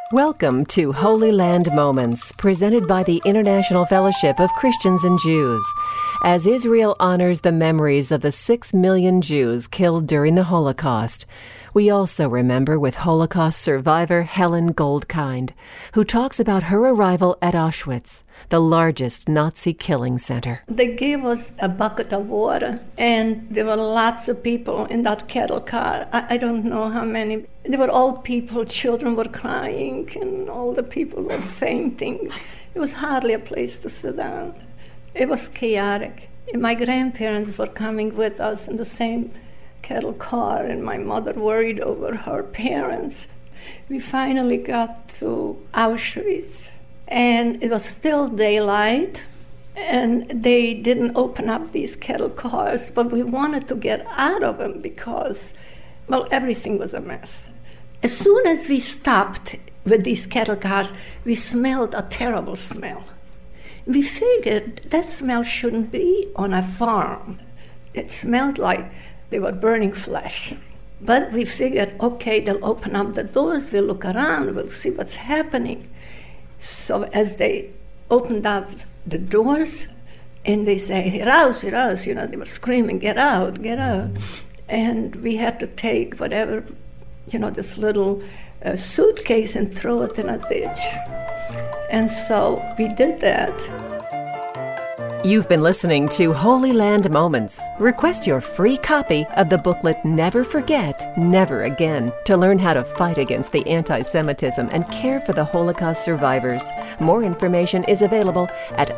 Welcome to Holy Land Moments, presented by the International Fellowship of Christians and Jews. As Israel honors the memories of the 6 million Jews killed during the Holocaust, we also remember with Holocaust survivor Helen Goldkind, who talks about her arrival at Auschwitz, the largest Nazi killing center. They gave us a bucket of water, and there were lots of people in that cattle car. I don't know how many. They were old people, children were crying, and older people were fainting. It was hardly a place to sit down. It was chaotic. My grandparents were coming with us in the same cattle car, and my mother worried over her parents. We finally got to Auschwitz, and it was still daylight, and they didn't open up these cattle cars, but we wanted to get out of them because, well, everything was a mess. As soon as we stopped with these cattle cars, we smelled a terrible smell. We figured that smell shouldn't be on a farm. It smelled like they were burning flesh. But we figured, okay, they'll open up the doors, we'll look around, we'll see what's happening. So as they opened up the doors, and they say, raus, raus, they were screaming, get out, get out. And we had to take whatever, this little suitcase and throw it in a ditch. And so we did that. You've been listening to Holy Land Moments. Request your free copy of the booklet Never Forget, Never Again to learn how to fight against the anti-Semitism and care for the Holocaust survivors. More information is available at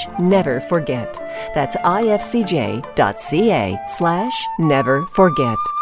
ifcj.ca/neverforget. That's ifcj.ca/neverforget.